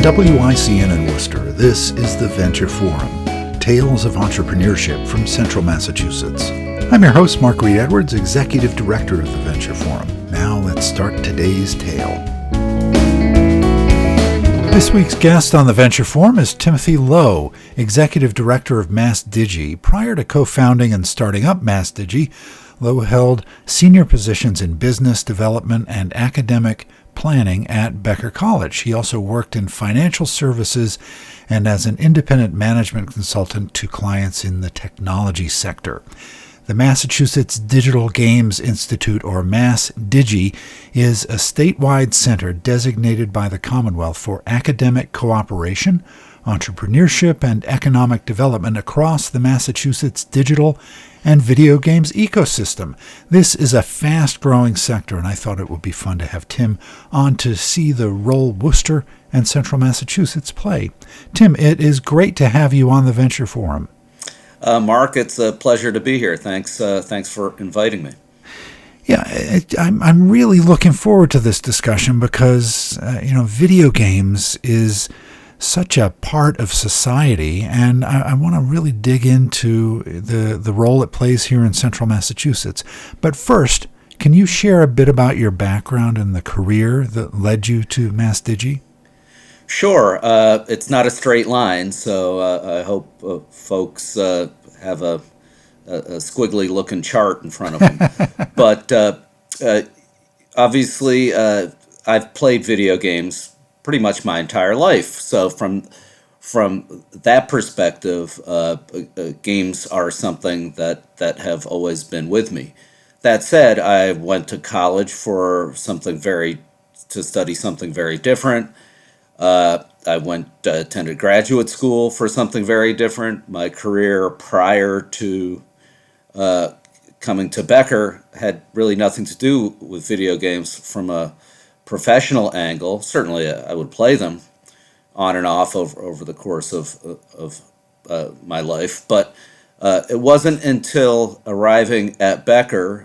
WICN in Worcester, this is the Venture Forum, Tales of Entrepreneurship from Central Massachusetts. I'm your host, Mark Reed Edwards, Executive Director of the Venture Forum. Now let's start today's tale. This week's guest on the Venture Forum is Timothy Lowe, Executive Director of MassDigi. Prior to co-founding and starting up MassDigi, Lowe held senior positions in business development and academic planning at Becker College. He also worked in financial services and as an independent management consultant to clients in the technology sector. The Massachusetts Digital Games Institute, or MassDigi, is a statewide center designated by the Commonwealth for academic cooperation, entrepreneurship, and economic development across the Massachusetts digital and video games ecosystem. This is a fast-growing sector, and I thought it would be fun to have Tim on to see the role Worcester and Central Massachusetts play. Tim, it is great to have you on the Venture Forum. Mark, it's a pleasure to be here. Thanks for inviting me. Yeah, I'm really looking forward to this discussion because, video games is such a part of society, and I want to really dig into the role it plays here in Central Massachusetts. But first, can you share a bit about your background and the career that led you to MassDigi? Sure. It's not a straight line, so I hope folks have a squiggly-looking chart in front of them. But obviously, I've played video games pretty much my entire life. So from that perspective, games are something that have always been with me. That said, I went to college to study something very different. I attended graduate school for something very different. My career prior to coming to Becker had really nothing to do with video games from a professional angle. Certainly, I would play them on and off over the course of my life. But it wasn't until arriving at Becker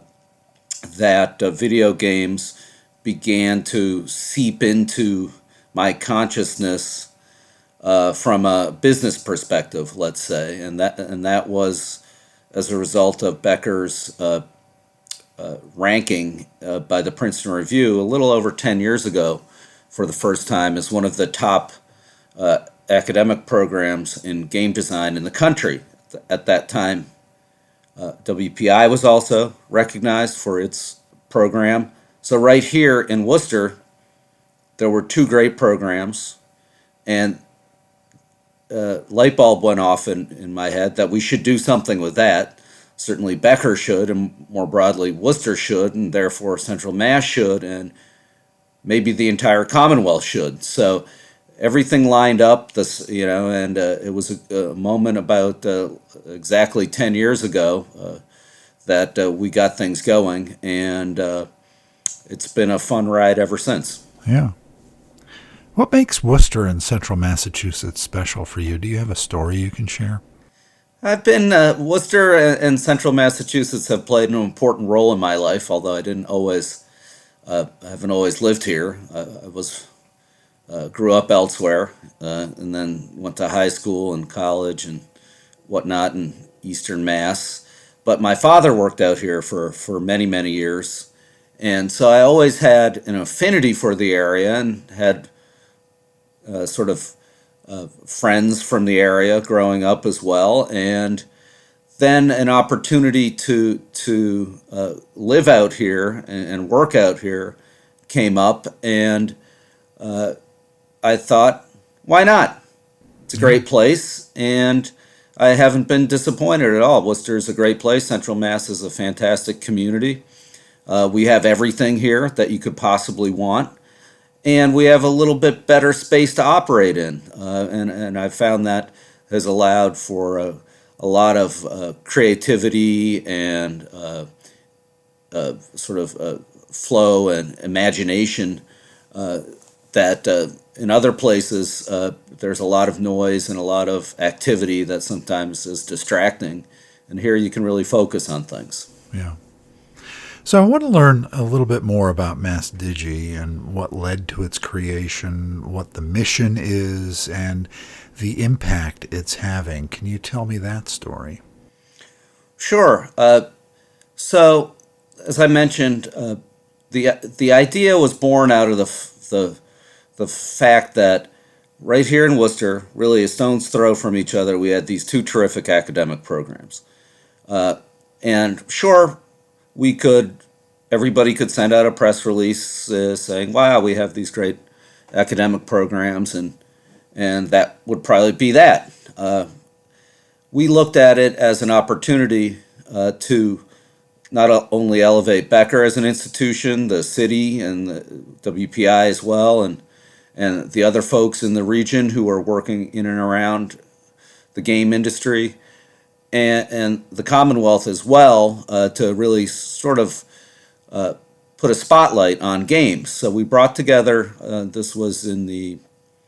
that video games began to seep into my consciousness from a business perspective, let's say, and that was as a result of Becker's ranking by the Princeton Review a little over 10 years ago for the first time as one of the top academic programs in game design in the country. At that time, WPI was also recognized for its program. So right here in Worcester, there were two great programs, and light bulb went off in my head that we should do something with that. Certainly Becker should, and more broadly Worcester should, and therefore Central Mass should, and maybe the entire Commonwealth should. So everything lined up, and it was a moment about exactly 10 years ago that we got things going, and it's been a fun ride ever since. Yeah. What makes Worcester and Central Massachusetts special for you? Do you have a story you can share? Worcester and Central Massachusetts have played an important role in my life, although I haven't always lived here. I grew up elsewhere, and then went to high school and college and whatnot in Eastern Mass. But my father worked out here for many, many years, and so I always had an affinity for the area and had friends from the area growing up as well, and then an opportunity to live out here and work out here came up, and I thought, why not? It's a great place, and I haven't been disappointed at all. Worcester is a great place. Central Mass is a fantastic community. We have everything here that you could possibly want. And we have a little bit better space to operate in, and I found that has allowed for a lot of creativity and flow and imagination that in other places there's a lot of noise and a lot of activity that sometimes is distracting, and here you can really focus on things. Yeah. So I want to learn a little bit more about Mass Digi and what led to its creation, what the mission is, and the impact it's having. Can you tell me that story? Sure. So, as I mentioned, the idea was born out of the fact that right here in Worcester, really a stone's throw from each other, we had these two terrific academic programs. And sure, everybody could send out a press release saying, "Wow, we have these great academic programs," and that would probably be that. We looked at it as an opportunity to not only elevate Becker as an institution, the city and the WPI as well, and the other folks in the region who are working in and around the game industry, and the Commonwealth as well, to really sort of put a spotlight on games. So we brought together, this was in the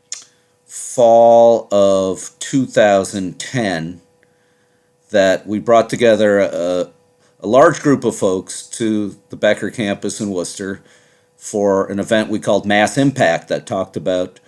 fall of 2010, that we brought together a large group of folks to the Becker campus in Worcester for an event we called Mass Impact that talked about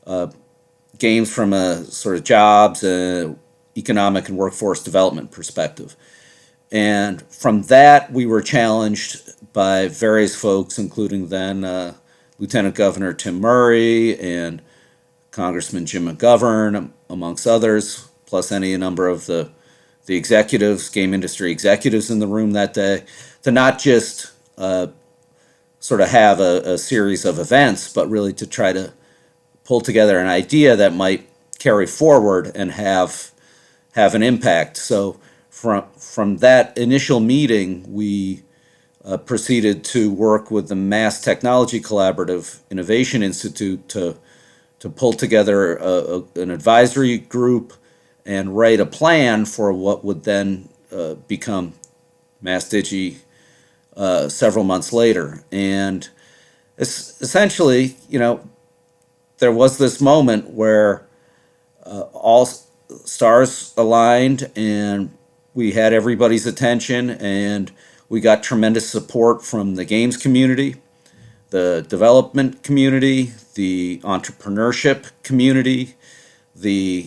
games from a sort of jobs, economic and workforce development perspective. And from that, we were challenged by various folks, including then Lieutenant Governor Tim Murray and Congressman Jim McGovern, amongst others, plus any number of the executives, game industry executives in the room that day, to not just sort of have a series of events, but really to try to pull together an idea that might carry forward and have an impact. So from that initial meeting, we proceeded to work with the Mass Technology Collaborative Innovation Institute to pull together an advisory group and write a plan for what would then become Mass Digi several months later. And essentially, there was this moment where all stars aligned and we had everybody's attention, and we got tremendous support from the games community, the development community, the entrepreneurship community, the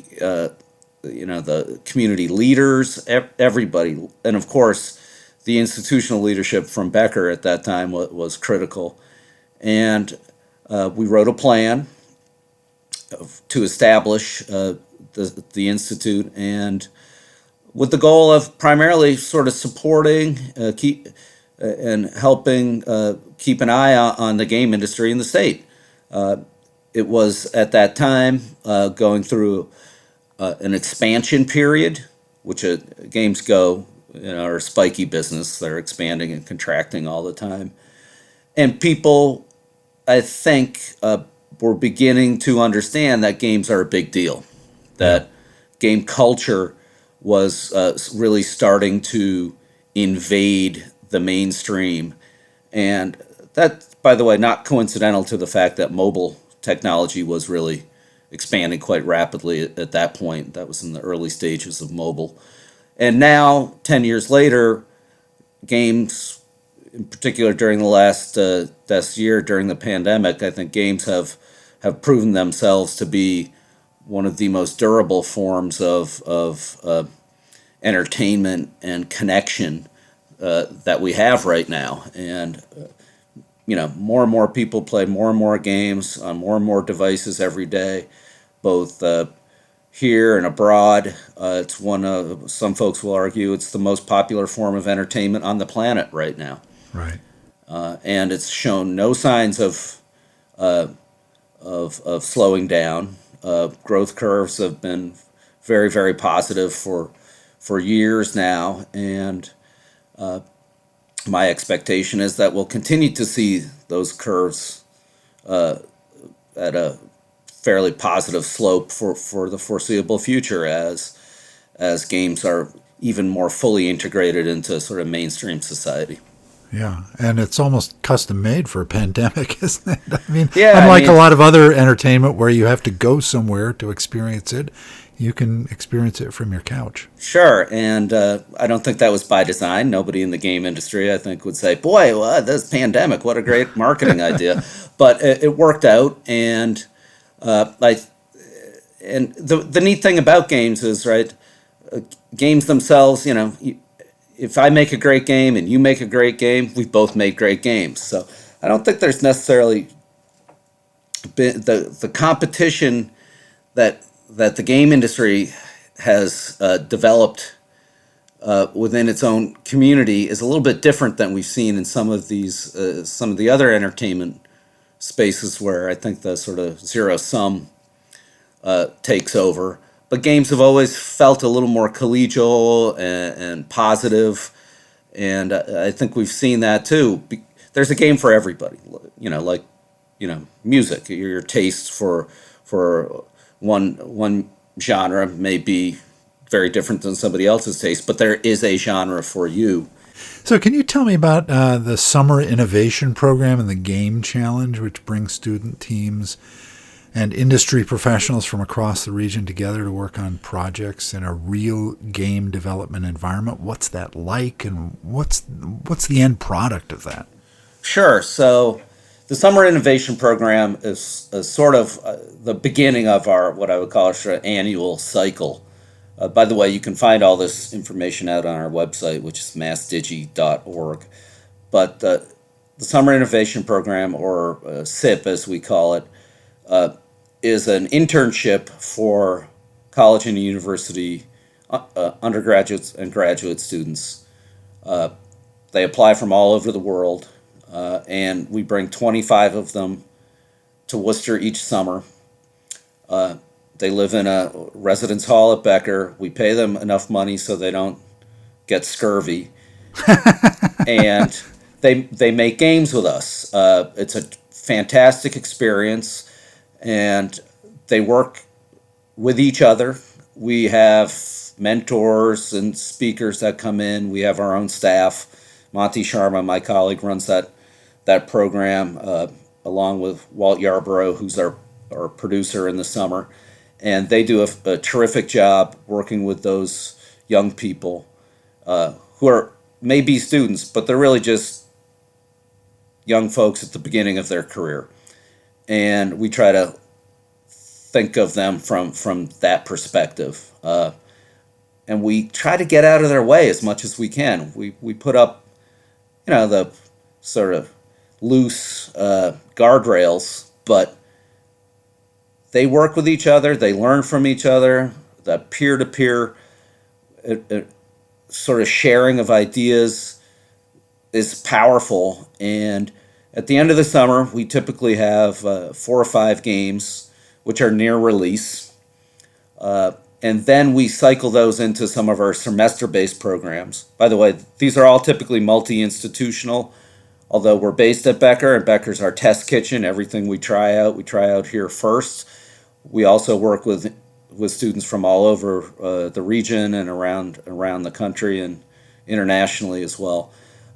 community leaders, everybody, and of course, the institutional leadership from Becker at that time was critical. And we wrote a plan to establish the institute, and with the goal of primarily sort of supporting, and helping keep an eye on the game industry in the state. It was at that time going through an expansion period, which games go, are a spiky business. They're expanding and contracting all the time. And people, I think, were beginning to understand that games are a big deal, that game culture was really starting to invade the mainstream. And that, by the way, not coincidental to the fact that mobile technology was really expanding quite rapidly at that point. That was in the early stages of mobile. And now, 10 years later, games, in particular during the last year, during the pandemic, I think games have proven themselves to be one of the most durable forms of entertainment and connection that we have right now. And more and more people play more and more games on more and more devices every day, both here and abroad. It's some folks will argue it's the most popular form of entertainment on the planet right now. Right. And it's shown no signs of slowing down. Growth curves have been very, very positive for years now, and my expectation is that we'll continue to see those curves at a fairly positive slope for the foreseeable future as games are even more fully integrated into sort of mainstream society. Yeah, and it's almost custom made for a pandemic, isn't it? Unlike a lot of other entertainment where you have to go somewhere to experience it, you can experience it from your couch. Sure, and I don't think that was by design. Nobody in the game industry, I think, would say, "Boy, well, this pandemic, what a great marketing idea." But it worked out, and I and the neat thing about games is, right, games themselves. If I make a great game and you make a great game, we've both made great games. So I don't think there's necessarily been the competition that the game industry has developed within its own community is a little bit different than we've seen in some of the other entertainment spaces where I think the sort of zero sum takes over. But games have always felt a little more collegial and positive, and I think we've seen that too. There's a game for everybody, like music. Your taste for one genre may be very different than somebody else's taste, but there is a genre for you. So, can you tell me about the Summer Innovation Program and the Game Challenge, which brings student teams and industry professionals from across the region together to work on projects in a real game development environment? What's that like, and what's the end product of that? Sure. So, the Summer Innovation Program is sort of the beginning of our what I would call our annual cycle. By the way, you can find all this information out on our website, which is massdigi.org. But the Summer Innovation Program, or SIP as we call it, is an internship for college and university undergraduates and graduate students. They apply from all over the world, and we bring 25 of them to Worcester each summer. They live in a residence hall at Becker. We pay them enough money so they don't get scurvy. And they make games with us. It's a fantastic experience, and they work with each other. We have mentors and speakers that come in. We have our own staff. Monty Sharma, my colleague, runs that program along with Walt Yarborough, who's our producer in the summer. And they do a terrific job working with those young people who are maybe students, but they're really just young folks at the beginning of their career. And we try to think of them from that perspective. And we try to get out of their way as much as we can. We put up, the sort of loose guardrails, but they work with each other. They learn from each other. The peer-to-peer sort of sharing of ideas is powerful. And at the end of the summer, we typically have 4 or 5 games, which are near release. And then we cycle those into some of our semester-based programs. By the way, these are all typically multi-institutional, although we're based at Becker, and Becker's our test kitchen. Everything we try out here first. We also work with students from all over the region and around the country and internationally as well.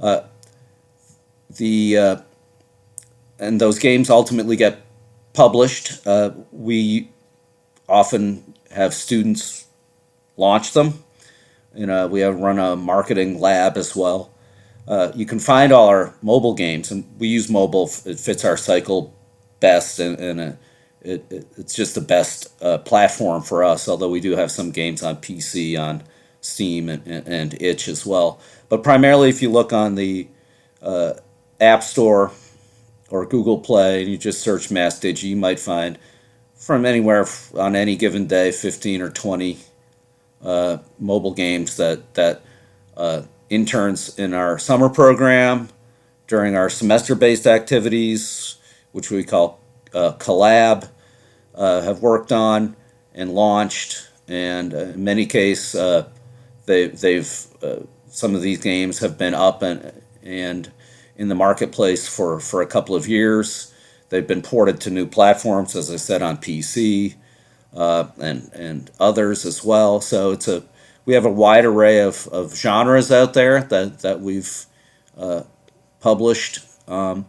And those games ultimately get published. We often have students launch them. We have run a marketing lab as well. You can find all our mobile games, and we use mobile. It fits our cycle best, and it's just the best platform for us, although we do have some games on PC, on Steam, and itch as well. But primarily, if you look on the App Store or Google Play, and you just search Mass Digi, you might find from anywhere on any given day 15 or 20 mobile games that interns in our summer program, during our semester-based activities, which we call Collab, have worked on and launched. And in many cases, they've some of these games have been up and in the marketplace for a couple of years. They've been ported to new platforms, as I said, on PC and others as well. So we have a wide array of genres out there that we've published. The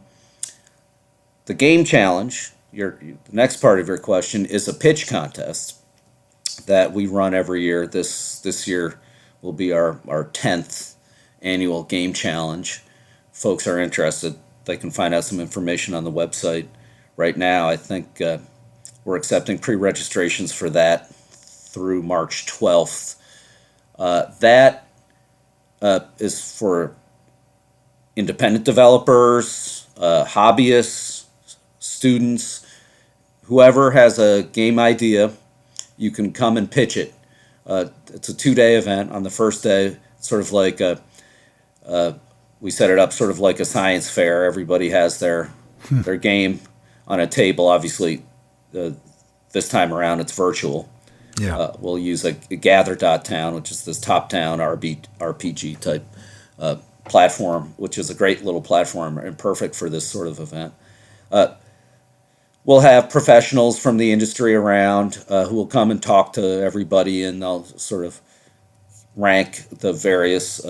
Game Challenge, the next part of your question, is a pitch contest. that we run every year. This year will be our 10th annual game challenge. Folks are interested, they can find out some information on the website right now. I think we're accepting pre-registrations for that through March 12th. That is for independent developers, hobbyists, students, whoever has a game idea. You can come and pitch it. It's a 2-day event. On the first day, sort of like we set it up sort of like a science fair. Everybody has their game on a table. Obviously, this time around it's virtual. Yeah. We'll use a Gather.town, which is this top-down RPG type platform, which is a great little platform and perfect for this sort of event. We'll have professionals from the industry around who will come and talk to everybody, and they'll sort of rank the various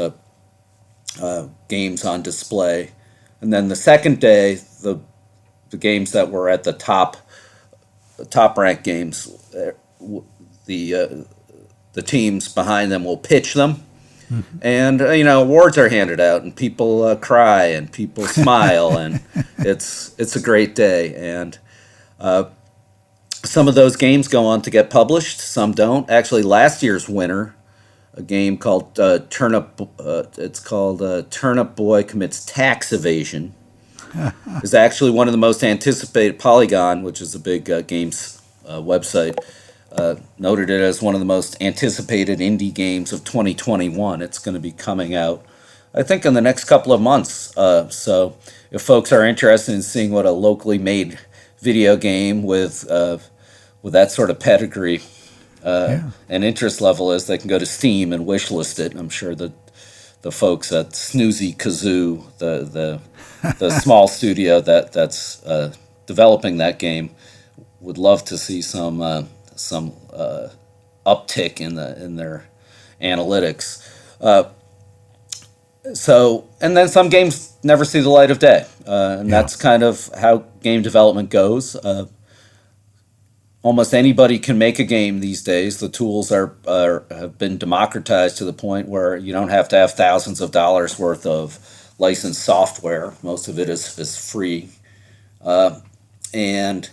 games on display. And then the second day, the games that were at the top ranked games, the teams behind them will pitch them. Mm-hmm. And awards are handed out, and people cry and people smile, and it's a great day. And some of those games go on to get published, some don't. Actually, last year's winner, a game called Turnip Boy Commits Tax Evasion, is actually one of the most anticipated. Polygon, which is a big games website, noted it as one of the most anticipated indie games of 2021. It's going to be coming out, I think, in the next couple of months. So if folks are interested in seeing what a locally made video game with that sort of pedigree and interest level is, they can go to Steam and wishlist it. I'm sure that the folks at Snoozy Kazoo, the small studio that's developing that game, would love to see some uptick in their analytics. And then some games never see the light of day, and that's kind of how game development goes. Almost anybody can make a game these days. The tools have been democratized to the point where you don't have to have thousands of dollars worth of licensed software. Most of it is free, and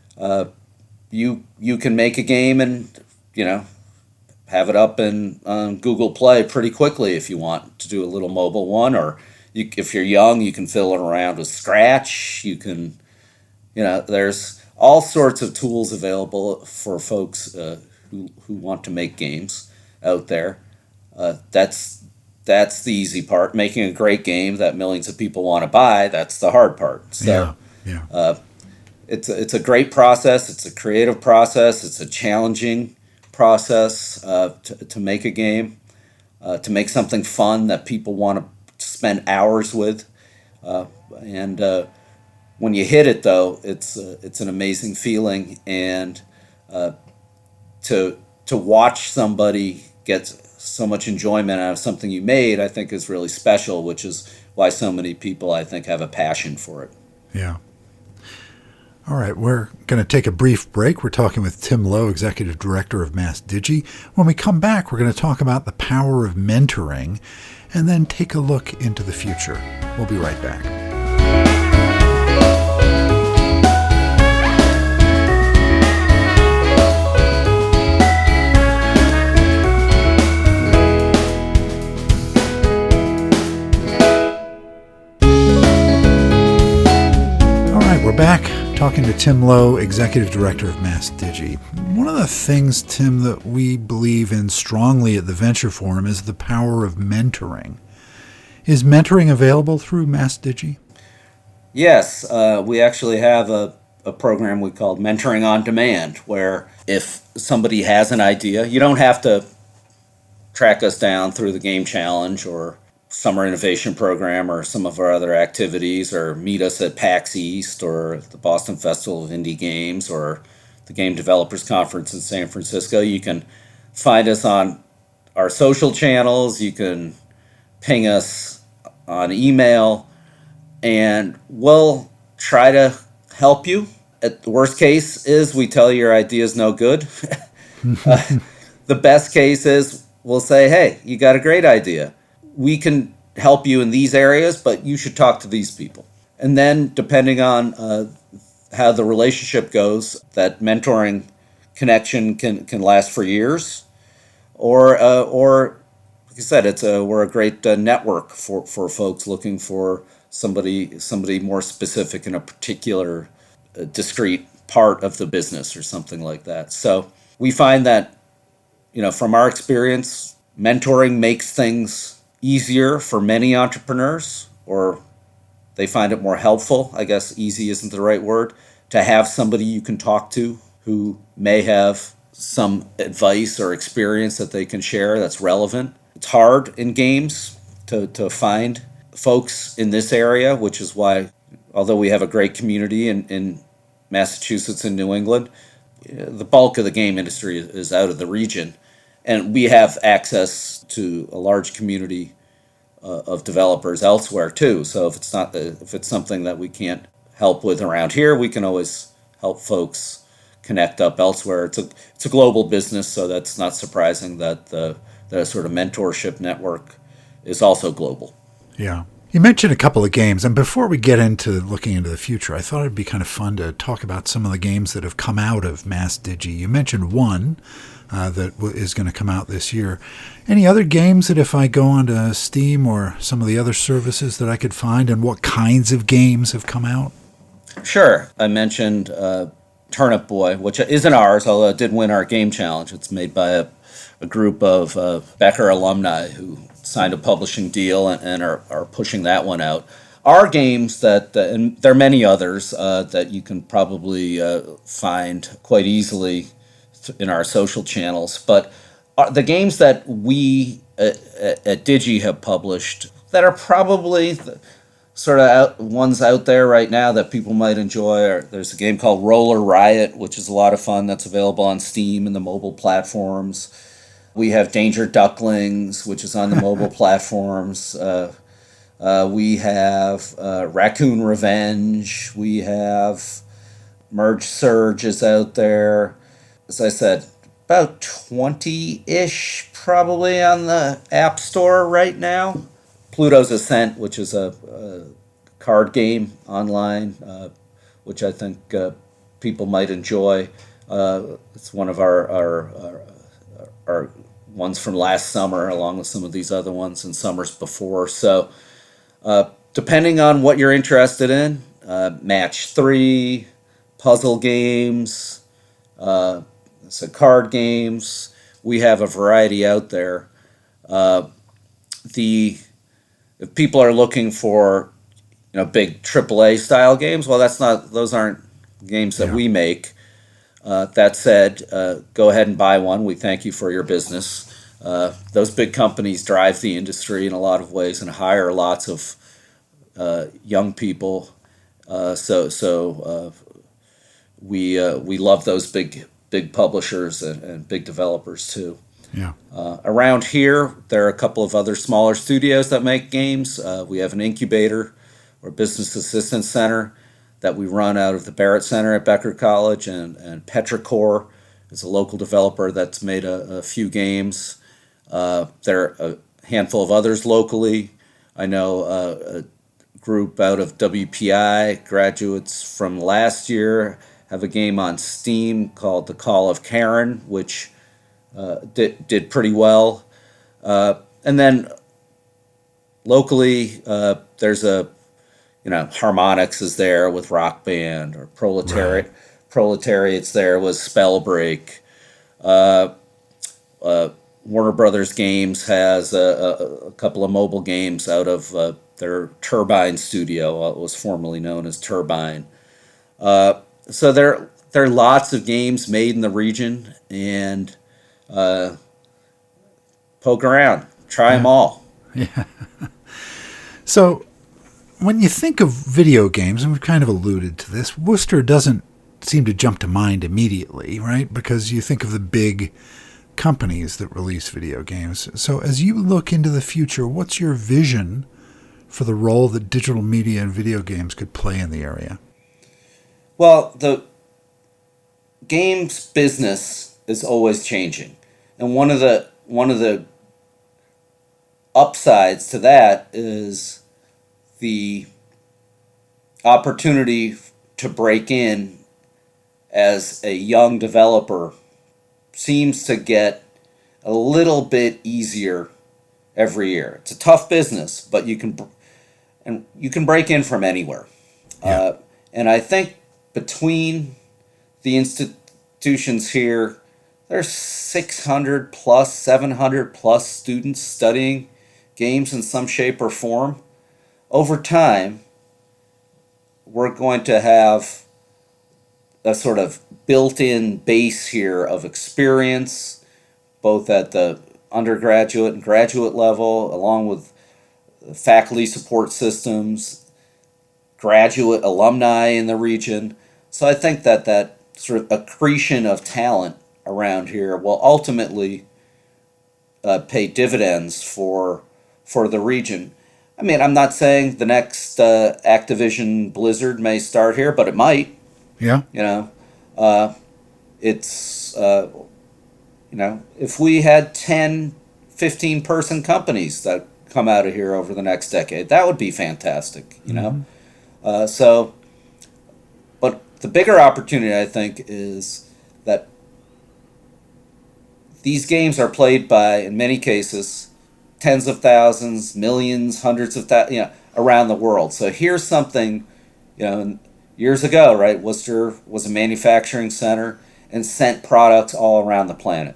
you can make a game and have it up on Google Play pretty quickly if you want to do a little mobile one, or if you're young, you can fiddle around with Scratch. You can, there's all sorts of tools available for folks who want to make games out there. That's the easy part. Making a great game that millions of people want to buy, that's the hard part. So, it's a great process. It's a creative process. It's a challenging process to make a game, to make something fun that people want to spend hours with, and when you hit it, though, it's an amazing feeling, and to watch somebody get so much enjoyment out of something you made, I think, is really special, which is why so many people, I think, have a passion for it. Yeah. All right, we're going to take a brief break. We're talking with Tim Lowe, Executive Director of Mass Digi. When we come back, we're going to talk about the power of mentoring and then take a look into the future. We'll be right back. All right, we're back. Talking to Tim Lowe, Executive Director of Mass Digi. One of the things, Tim, that we believe in strongly at the Venture Forum is the power of mentoring. Is mentoring available through Mass Digi? Yes, we actually have a program we call Mentoring on Demand, where if somebody has an idea, you don't have to track us down through the Game Challenge or Summer Innovation Program or some of our other activities, or meet us at PAX East or the Boston Festival of Indie Games or the Game Developers Conference in San Francisco. You can find us on our social channels. You can ping us on email, and we'll try to help you. At the worst case is we tell you your idea is no good, The best case is we'll say, hey, you got a great idea. We can help you in these areas, but you should talk to these people. And then, depending on how the relationship goes, that mentoring connection can last for years, or like I said, we're a great network for folks looking for somebody more specific in a particular discrete part of the business or something like that. So we find that, from our experience, mentoring makes things easier for many entrepreneurs, or they find it more helpful. I guess easy isn't the right word, to have somebody you can talk to who may have some advice or experience that they can share that's relevant. It's hard in games to find folks in this area, which is why, although we have a great community in Massachusetts and New England, the bulk of the game industry is out of the region. And we have access to a large community of developers elsewhere too. So if it's something that we can't help with around here, we can always help folks connect up elsewhere. It's a global business, so that's not surprising that the sort of mentorship network is also global. Yeah. You mentioned a couple of games, and before we get into looking into the future, I thought it'd be kind of fun to talk about some of the games that have come out of Mass Digi. You mentioned one that is going to come out this year. Any other games that if I go onto Steam or some of the other services that I could find, and what kinds of games have come out? Sure. I mentioned Turnip Boy, which isn't ours, although it did win our game challenge. It's made by a group of Becker alumni who signed a publishing deal and are pushing that one out. Our games and there are many others that you can probably find quite easily in our social channels, but the games that we at Digi have published that are probably sort of ones out there right now that people might enjoy there's a game called Roller Riot, which is a lot of fun, that's available on Steam and the mobile platforms. We have Danger Ducklings, which is on the mobile platforms. We have Raccoon Revenge. We have Merge Surge is out there. As I said, about 20-ish probably on the App Store right now. Pluto's Ascent, which is a card game online, which I think people might enjoy. It's one of our ones from last summer, along with some of these other ones in summers before. So depending on what you're interested in, match 3, puzzle games, card games, we have a variety out there. If people are looking for big AAA style games, well, those aren't games that we make. That said, go ahead and buy one. We thank you for your business. Those big companies drive the industry in a lot of ways and hire lots of young people. So we love those big publishers and big developers too. Yeah. Around here, there are a couple of other smaller studios that make games. We have an incubator or business assistance center that we run out of the Barrett Center at Becker College, and Petrichor is a local developer that's made a few games. There are a handful of others locally. I know a group out of WPI, graduates from last year, have a game on Steam called The Call of Karen, which did pretty well. And then locally, there's Harmonix is there with Rock Band, or Proletariat. Right. Proletariat's there with Spellbreak. Warner Brothers Games has a couple of mobile games out of their Turbine studio. It was formerly known as Turbine. So there are lots of games made in the region, and poke around, try them all. Yeah. So when you think of video games, and we've kind of alluded to this, Worcester doesn't seem to jump to mind immediately, right? Because you think of the big companies that release video games. So as you look into the future, what's your vision for the role that digital media and video games could play in the area? Well, the games business is always changing. And one of the upsides to that is the opportunity to break in as a young developer seems to get a little bit easier every year. It's a tough business, but you can break in from anywhere. Yeah. And I think between the institutions here, there's 600 plus, 700 plus students studying games in some shape or form. Over time, we're going to have a sort of built-in base here of experience, both at the undergraduate and graduate level, along with faculty support systems, graduate alumni in the region. So I think that sort of accretion of talent around here will ultimately pay dividends for the region. I mean, I'm not saying the next Activision Blizzard may start here, but it might. Yeah. It's if we had 10, 15 person companies that come out of here over the next decade, that would be fantastic. But the bigger opportunity, I think, is that these games are played by, in many cases, tens of thousands, millions, hundreds of thousands, around the world. So here's something, years ago, right? Worcester was a manufacturing center and sent products all around the planet.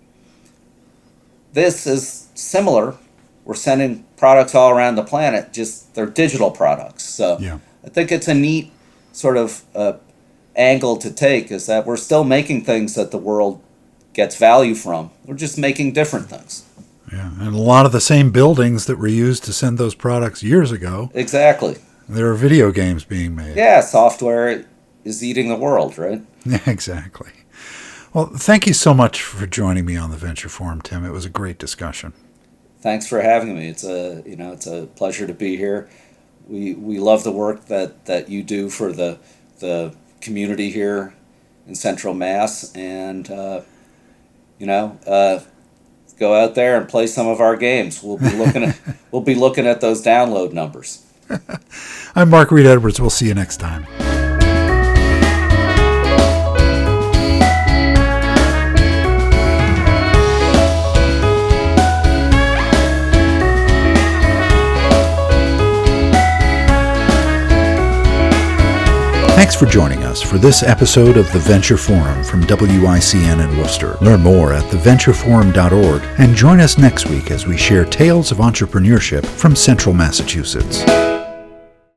This is similar. We're sending products all around the planet, just they're digital products. So Yeah. I think it's a neat sort of angle to take, is that we're still making things that the world gets value from. We're just making different things. Yeah. And a lot of the same buildings that were used to send those products years ago, Exactly. there are video games being made. Yeah, software is eating the world, right? Yeah, exactly. Well, thank you so much for joining me on the Venture Forum, Tim. It was a great discussion. Thanks for having me. It's a pleasure to be here. We love the work that you do for the community here in Central Mass, and go out there and play some of our games. We'll be looking at those download numbers. I'm Mark Reed Edwards. We'll see you next time. Thanks for joining us for this episode of the Venture Forum from WICN in Worcester. Learn more at theventureforum.org and join us next week as we share tales of entrepreneurship from Central Massachusetts.